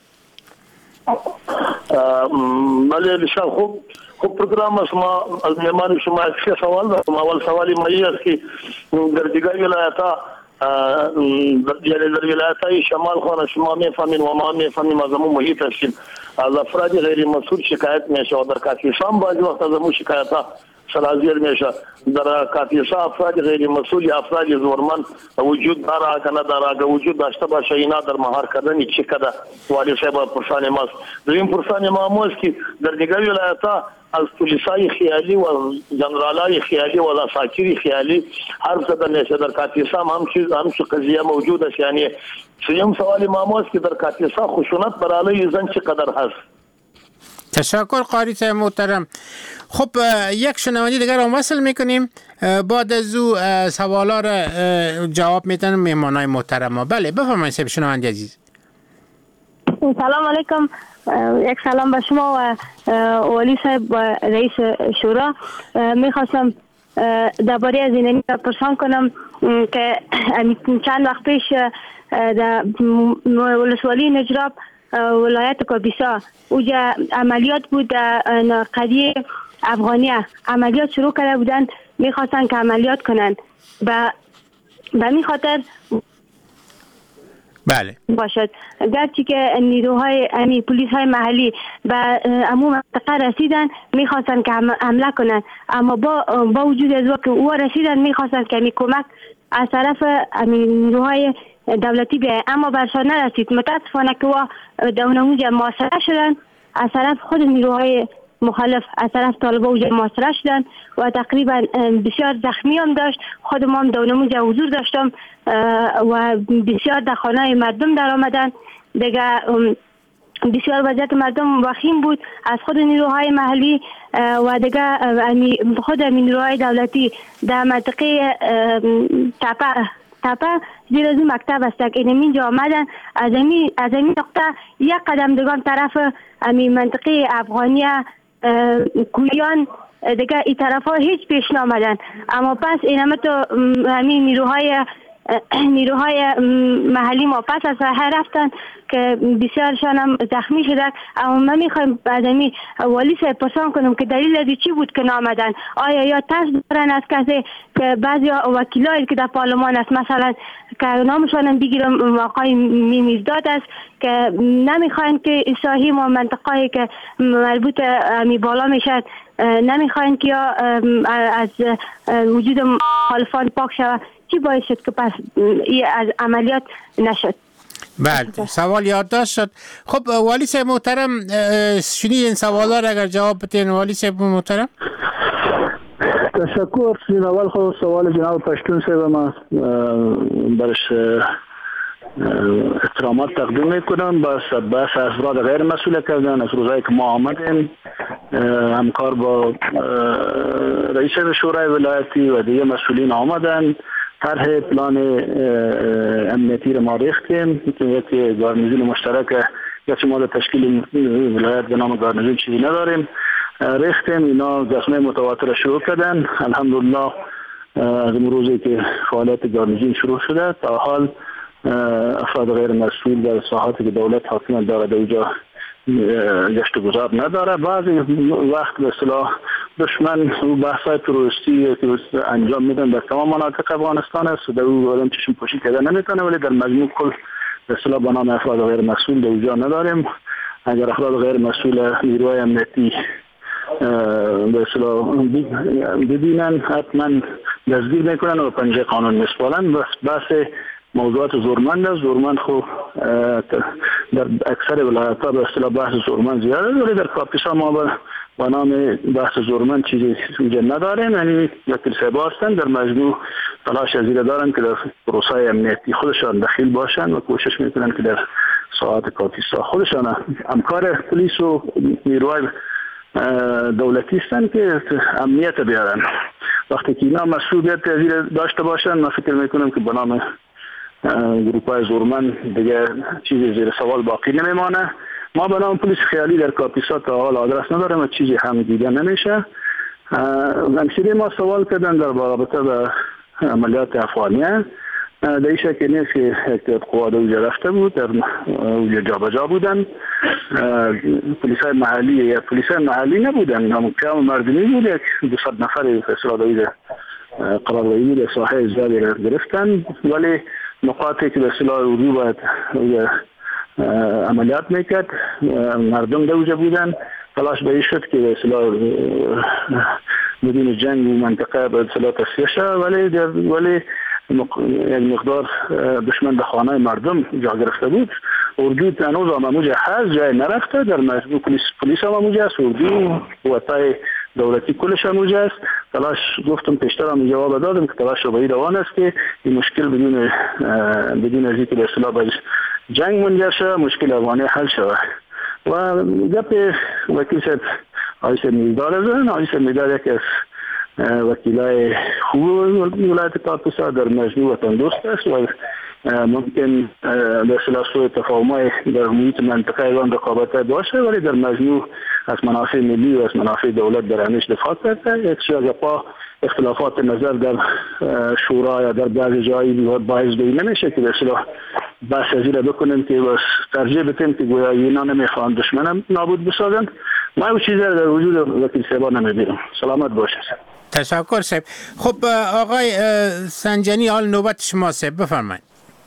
بله بسیار خوب پروگرام است. ما از مهمان شما یک سوال دارم. اول سوالی مایی است که در دیگر ولایت‌ها یعنی در ولایت‌های شمال خانه شما میفهمین و ما میفهمیم از همون محیط هستیم، از افراد غیر مسئول شکایت میشه و در کاپیسا هم بعضی وقت از همون شکایت‌ها سرازیر میشه. در کاپیسا افراد غیر مسئول یا افراد زورمن وجود داره که نداره، اگر وجود داشته باشه اینا در مهار کردن چی کده والی صاحب پرسان ماست. در این پرسان ما است که در دیگر ولایت‌ها از پلیسای خیالی و جنرالای خیالی و اساکیر خیالی هر زده میشه. در کاپیسا هم چه قضیه موجود است. یعنی سوم سوال ما است که در کاپیسا خشونت برای زن چقدر هست؟ تشکر قاری صاحب محترم. خب یک شنونده دیگر هم وصل میکنیم، بعد از او سوالا را جواب میدن مهمانای محترم. بله بفرمایید صاحب شنونده عزیز. سلام علیکم. یک سلام به شما و والی صاحب و رئیس شورا. میخواستم درباره از این پرسان کنم که چند وقت پیش در ولسوالی نجراب ولایت کاپیسا اوجا عملیات بود. قضیه افغانیه عملیات شروع کرده بودند، میخواستن که عملیات کنند به این خاطر بله باشد. گرچه که نیروهای پلیس های محلی به عموم منطقه رسیدن میخواستن که حمله کنند، اما با وجود از که او رسیدن میخواستن که کمک از طرف نیروهای دولتی بیاید، اما برشان نرسید. متاسفانه که در اونجا محاصره شدن از طرف خود نیروهای مخالف، از طرف طالبان اونجا محاصره شدن و تقریبا بسیار زخمی هم داشت. خود ما هم در اونجا حضور داشتم و بسیار در خانه مردم در آمدن دیگه بسیار وضعیت مردم وخیم بود از خود نیروهای محلی و دیگه خود نیروهای دولتی در منطقه تپه زیر از مکتب است که اینجا آمدن از این نقطه یک قدم دیگه طرف منطقه افغانیه کویان دیگه این طرف ها هیچ پیش نامدن. اما پس اینمه تو نیروهای محلی ما پس از راه رفتن که بسیارشان هم زخمی شدن. اما من میخوایم از والی صاحب پرسان کنم که دلیل از چی بود که نامدن؟ آیا یا ترس دارن از کسی که بعضی وکیلایی که در پارلمان است مثلا که نامشان بگیرم آقای میمیزداد است که نمیخواین که اصلاحی ما منطقه‌ای که مربوط امی بالا میشد نمیخواین که یا از وجود مخالفان پاک شود، چی باعث شد که پس از عملیات نشد؟ بله سوال یادداشت شد. خب والی صاحب محترم شنید این سوالا را اگر جواب بتین والی صاحب محترم. تشکر. اول خود سوال جناب پشتون صاحب ما برش احترامات تقدیم میکنم. بس افراد غیر مسئول کردن از روزایی که ما آمدیم همکار با رئیس شورای ولایتی و دیگه مسئولین آمدن طرح پلان امنیتی را ما ریختیم که یک گارنیزون مشترک یا چه مال تشکیل ولایت به نام گارنیزون چیزی نداریم ریختیم. اینا جسمه متواتر شروع کردن. الحمدلله از امروزی که فعالیت گارنیزون شروع شده تا حال افراد غیر مسئول در ساحاتی که دولت حاکمیت دارد اونجا گشت گذار نداره. بعضی وقت به اصطلاح دشمن و بحث‌های تروریستی که انجام میدن در تمام مناطق افغانستان است در اون آدم چشم پوشی کردن نمیتونه، ولی در مجموع کل به اصطلاح به نام افراد غیر مسئول در اونجا نداریم. اگر افراد غیر مسئول نیروهای امنیتی به اصطلاح ببینن حتما دستگیر میکنن و پنجه قانون میسپارن. بس بحث موضوعات زورمند است. زورمند خب در اکثر ولایت‌ها به اصطلاح بحث زورمند زیاده، ولی در کاپیسا ما با نام بحث زورمند چیزی اینجا نداریم. یعنی وکیل صاحب هستن در مجموع تلاش از دارن که در پروسه امنیتی خودشان دخیل باشن و کوشش میکنن که در ساعات کاپیسا خودشان همکار پلیس و نیروهای دولتی هستن که امنیت بیارن. وقتی که اینا مسئولیت از داشته باشن من فکر میکنم که به نام گروپ‌های زورمند دیگه چیزی زیر سوال باقی نمیمانه. ما به نام پلیس خیالی در کاپیسا تا حال آدرس نداریم و چیزی هم دیده نمیشه. همشیره ما سوال کردن در رابطه به عملیات افغانیه دیشه که نیست که احتیاط قوا اونجا رفته بود در اونجا جابجا بودن. پلیسای محلی یا پلیسای محلی نبودن، هم مردمی بود. یک 200 نفر فسراد اونجا قرارگاهی بود ساحه زیادی گرفتن، ولی نقاطی که به اصطلاح اردو باید عملیات میکرد مردم دوجه بودن. تلاش به این شد که به اصطلاح بدون جنگ و منطقه به اصطلاح تصفیه شد، ولی یک مقدار دشمن به خانه مردم جا گرفته بود. اردو تنوز آموزه هست جای نرفته، در مجموع پلیس آموزه است، اردو قوتای دولتی کلش آموزه است. تلاش گفتم پیشتر هم جواب دادم که تلاش رو به این روان است که این مشکل بدون از اینکه به اصطلاح به جنگ منجر شود مشکل افغانی حل شود. و گپ وکیل صاحب آقای صاحب میزدار است. آقای صاحب میزدار یکی از وکیلای خوب ولایت کاپیسا در مجموع وطن دوست است و ممکن به اصطلاح سوء تفاهم‌های در محیط منطقه ایران رقابت باشه، ولی در مجموع از منافع ملی و از منافع دولت در همیش دفاع کرده. یک شاگپا اختلافات نظر در شورا یا در بعضی جایی باعث به نمیشه که به اصطلاح بحث ازی را بکنیم که بس ترجیح بدیم که گویا اینا نمیخوان دشمنم نابود بسازن. ما او چیزی در وجود وکیل صاحب نمیبینم. سلامت باشه. تشکر صاحب. خب آقای سنجانی حال نوبت شما صاحب بفرمایید.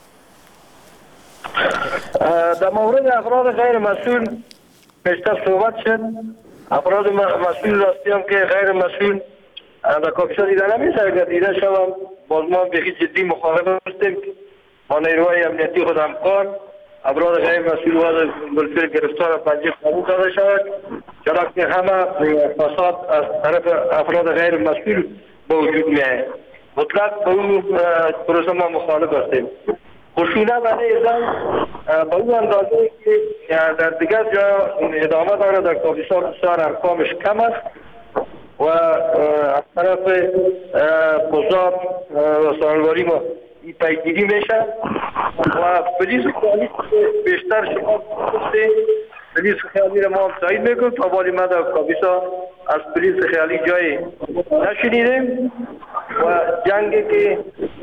در مورد افراد غیر مسئول بیشتر صحبت شد. افراد مسئول راستی هم که غیر مسئول در کاپیسا دیده نمیشه. اگر دیده شوند باز ما بخی جدی مخالفت هستیم. ما نیروهای امنیتی خود همکار افراد غیر مسئول و بالفعل گرفتار پنجه قانون داده شود، چرا که همه فساد از طرف افراد غیر مسئول به وجود میآید. مطلق به اون پروسه ما مخالف هستیم. خشونت علیه زن به اون اندازه که در دیگر جا ادامه داره. در کاپیسا بسیار ارقامش کم است و از طرف قضات و سالواری ما پیگیری میشه و پلیس خیالی بیشتر شما گفته پلیس خیالی را ما هم تایید میکنم. تا بالی ما در کاپیسا از پلیس خیالی جایی نشنیدیم و جنگی که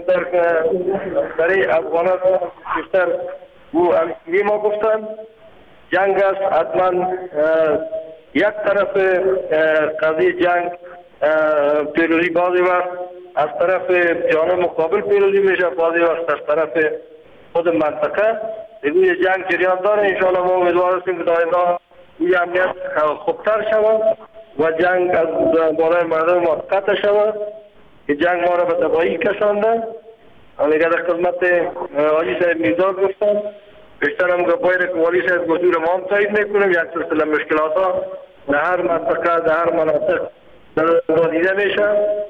برای افغانان بیشتر او همینی ما گفتن جنگ است. حتما یک طرف قضیه جنگ پیروزی بعضی وقت از طرف جانب مقابل پیروزی میشه، بعضی وقت از طرف خود منطقه دیگه جنگ جریان داره. انشاءالله ما امیدوار هستیم که دائما این امنیت خوبتر شود و جنگ از بالای مردم ما قطع شود که جنگ ما را به تباهی کشانده. اگر در خدمت والی صاحب میرداد گفتم بیشتر هم گفایر که والی صاحب گفتور ما هم تایید میکنیم. یک سلسله مشکلات ها در هر منطقه در هر مناطق دیده میشه.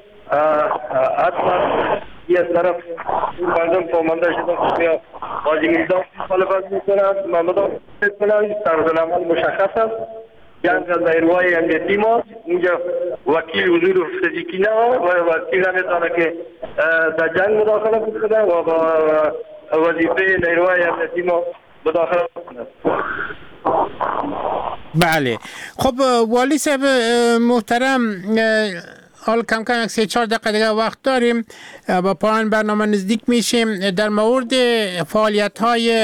حتما یه طرف مردم فهمنده شدن که واجی میرداد مخالفت میکنند مردم میکنند طرز عمل مشخص است. جنگ از نیروهای امنیتی ما اینجا وکیل حضور فیزیکی نه و وکیل نمیتونه که در جنگ مداخله بکنه و با وظیفه نیروهای امنیتی ما مداخله بکنه. بله خب والی صاحب محترم حال کم کم 3-4 دقیقه دیگه وقت داریم با پایان برنامه نزدیک میشیم. در مورد فعالیت های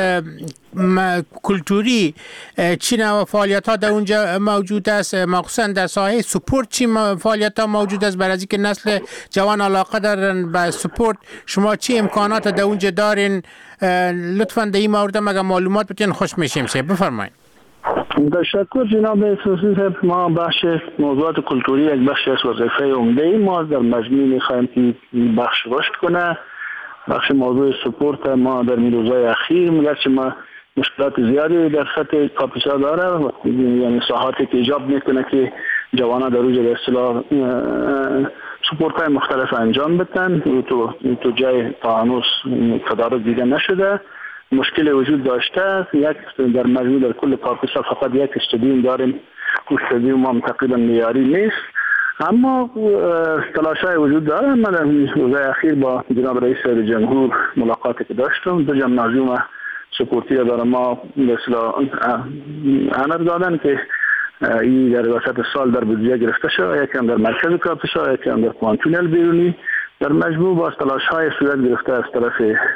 کلتوری چی نوع فعالیت ها در اونجا موجود است؟ مخصوصا در ساحه سپورت چی فعالیت ها موجود است برای اینکه نسل جوان علاقه دارن به سپورت؟ شما چی امکانات در اونجا دارین؟ لطفا در این مورد مگه معلومات بتین خوش میشیم. بفرمایید. تشکر جناب سوسی صاحب. ما بخش موضوعات کلتوری یک بخش از وظیفه عمده ما در مجموع میخوایم که بخش رشد کنه. بخش موضوع سپورت ما در این روزهای اخیر مگرچه ما مشکلات زیادی در سطح کاپیسا داره، یعنی ساحاتی که ایجاب میکنه که جوانان در روز به اصطلاح سپورت های مختلف انجام بدن. تو جای تا هنوز تدارک دیده نشده، مشکل وجود داشته. یک در مجموع در کل کاپیسا فقط یک استادیوم داریم، اون استادیوم هم تقریبا معیاری نیست، اما تلاش‌های وجود داره. من در روزهای اخیر با جناب رئیس جمهور ملاقاتی که داشتم، دو جمنازیوم سپورتی داره ما به اصطلاح امر دادن که این در وسط سال در بودجه گرفته شد، یکی هم در مرکز کاپیسا، یکی هم در پانتونل بیرونی. در مجموع با تلاش‌های صورت گرفته از طرف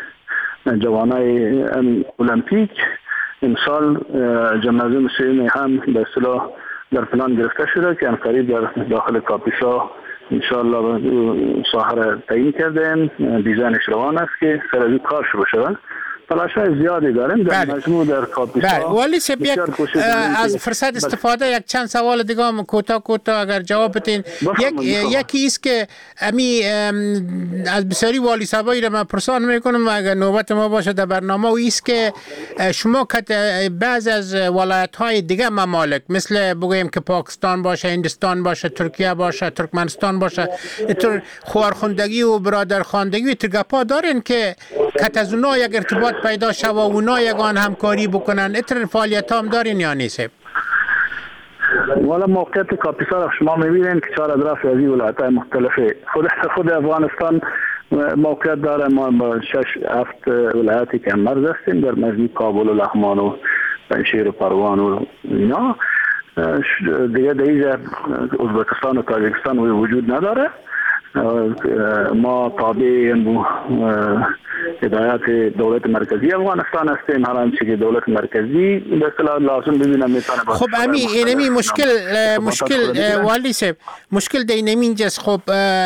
جوانای المپیک امسال جمنازیوم سیمی هم به اصطلاح در پلان گرفته شده که قریب در داخل کاپیسا انشاءالله ساحه را تعیین کردیم. دیزاینش روان است که سر از کار شروع شده. تلاش‌های زیادی داریم در مجموع در کاپیسا. بله والی صاحب از فرصت استفاده یک چند سوال دیگه هم کوتاه اگر جواب بدین. یکی است که امی از بسیاری والی صاحبایی را من پرسان میکنم و اگر نوبت ما باشه در برنامه، و است که شما بعض از ولایت‌های دیگه ممالک مثل بگویم که پاکستان باشه، هندوستان باشه، ترکیه باشه، ترکمنستان باشه، اینطور خوارخوندگی و برادرخواندگی ترگپا دارین که از اونها یک ارتباط پیدا شد و اونا یگان همکاری بکنن؟ اتر فعالیت هم دارین یا نیست؟ والا موقعیت کاپیسا را شما میبینید که 4 اطراف از این ولایت‌های مختلفه. خود افغانستان موقعیت داره. ما با 6-7 ولایتی که مرز هستیم در مجموع کابل و لغمان و پنجشیر و پروان و اینا. دیگه دیگه ازبکستان و تاجیکستان وجود نداره. ما تابع هدایت دولت مرکزی افغانستان هستیم. هر آنچه که دولت مرکزی به اصطلاح لازم ببینم میتونه. خب اینمی مشکل والی صاحب، مشکل در اینجاست. خب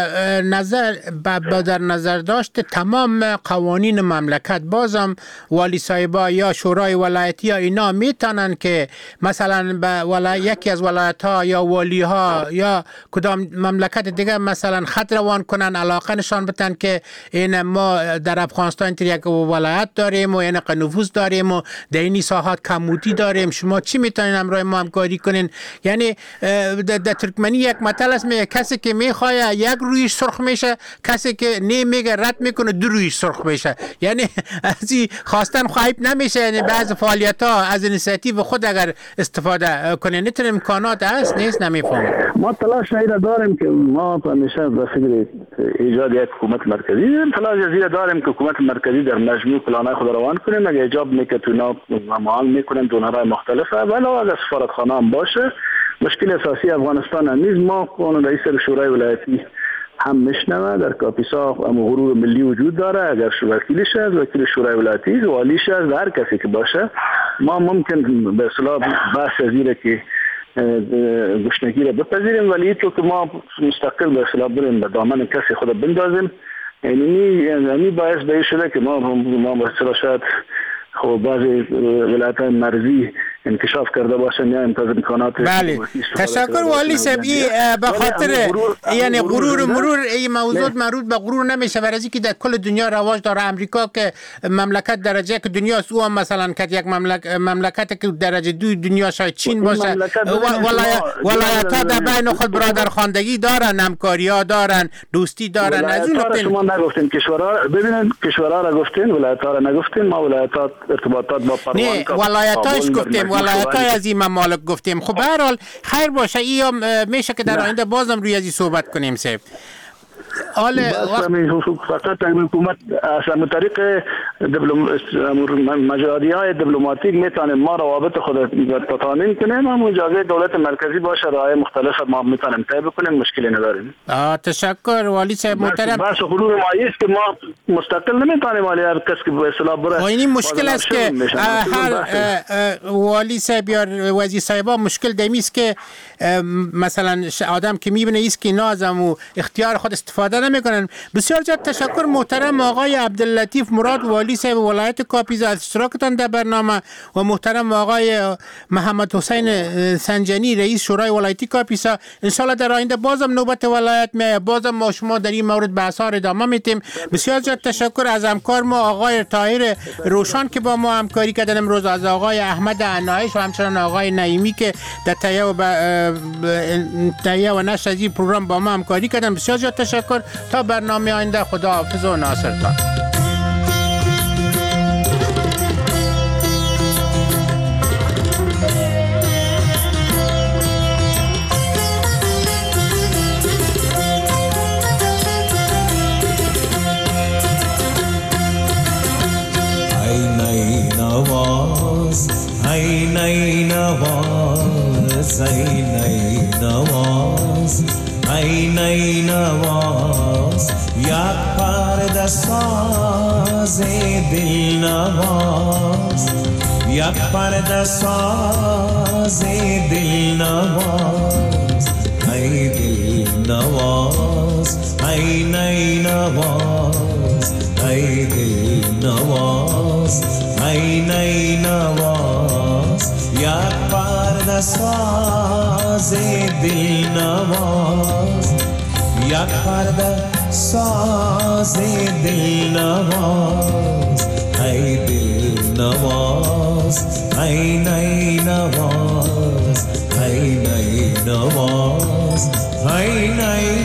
در نظر داشت تمام قوانین مملکت بازم والی صاحبا یا شورای ولایتی ها اینا میتونن که مثلا به یکی از ولایت ها یا والی ها یا کدام مملکت دیگه مثلا خط روان کنن، علاقه نشان بدن که این ما در افغانستان یک ولایت داریم و این نفوذ داریم و در این ساحات کموتی داریم، شما چی میتونین همراه ما همکاری کنین؟ یعنی در ترکمنی یک متل است، کسی که میخواد یک رویش سرخ میشه، کسی که نمیگه رد میکنه دو رویش سرخ میشه. یعنی از این خواستن خواهیب نمیشه. یعنی بعض فعالیت ها از اینیشیتیو خود اگر استفاده کنین این امکانات هست نیست؟ نمیفهمم. ما تلاش را داریم که ما همیشه به فکر ایجاد یک حکومت مرکزی تلاش زیاد داریم که حکومت مرکزی در مجموع پلان‌های خود روان کنیم. اگه ایجاب میکنه تو اینا معامل میکنن دونرهای مختلفه، ولی اگر سفارتخانه هم باشه مشکل اساسی افغانستان هم نیست. ما قانون رئیس شورای ولایتی هم میشنوه در کاپیسا غرور ملی وجود داره. اگر وکیلش از وکیل شورای ولایتی، والیش از هر کسی که باشه، ما ممکن به اصطلاح بحث زیره که گشنگی را بپذیریم، ولی تو که ما مستقل به اصطلاح بریم به دامن کسی خود بندازیم، یعنی باعث به شده که ما به اصطلاح شاید خب بعضی ولایت‌های مرزی انکشاف کرده باشن یا امکانات. بله تشکر والی صاحب. به خاطر یعنی غرور مرور این موضوع مربوط به غرور نمیشه، برای اینکه در کل دنیا رواج داره. امریکا که مملکت درجه که دنیاست، او هم مثلا که یک مملکت که درجه 2 دنیا شاید چین باشه، ولایت‌ها در بین خود برادرخواندگی دارن، همکاری‌ها دارن، دوستی دارن. از اون نقطه شما نگفتین کشورها، ببینید کشورها را گفتین، ولایت‌ها را نگفتین. ما ولایت‌ها ارتباطات با نه ولایت‌هاش گفتیم، ولایت‌های از این ممالک گفتیم. خب به هر حال خیر باشه، این میشه که در آینده بازم روی از این صحبت کنیم صاحب. فقط حکومت از طریق مجاری‌های دیپلماتیک میتونیم ما روابط خود تطمین کنیم، اما اجازه دولت مرکزی باشه راه مختلف ما میتونیم طی بکنیم، مشکلی نداریم. تشکر والی صاحب محترم. بس غرور ما است که ما مستقل نمیتونیم، ولی هر کس که به اصطلاح بره این مشکل است که هر والی صاحب یا وزیر صاحبا مشکل دمی است که مثلا آدم که میبینه است که نازم و اختیار خود استفاده نمیکنن. بسیار زیاد تشکر محترم آقای عبداللطیف مراد والی صاحب ولایت کاپیسا از اشتراکتان در برنامه و محترم آقای محمد حسین سنجانی رئیس شورای ولایتی کاپیسا. ان شاء الله در آینده بازم نوبت ولایت میاد، بازم ما شما در این مورد بحث ها ادامه میدیم. بسیار زیاد تشکر از همکار ما آقای طاهر روشان که با ما همکاری کردن امروز، از آقای احمد عنایش و همچنان آقای نعیمی که در تهیه و نشر از این پروگرام با ما همکاری کردن. بسیار زیاد تشکر. تا برنامه آینده، خدا حافظ و ناصرتان. ای نی نواز، ای نی نواز، ای نی نواز، ای نی نواز، یک پرده ساز دل نواز، یک پرده ساز دل نواز، ای دل نواز، ای نی نواز، ای دل نواز، ای نی نواز، یک پرده ساز دل نواز، یک پرده ساز دل نواز، ای دل نواز، ای نی نواز، ای نی نواز، ای نی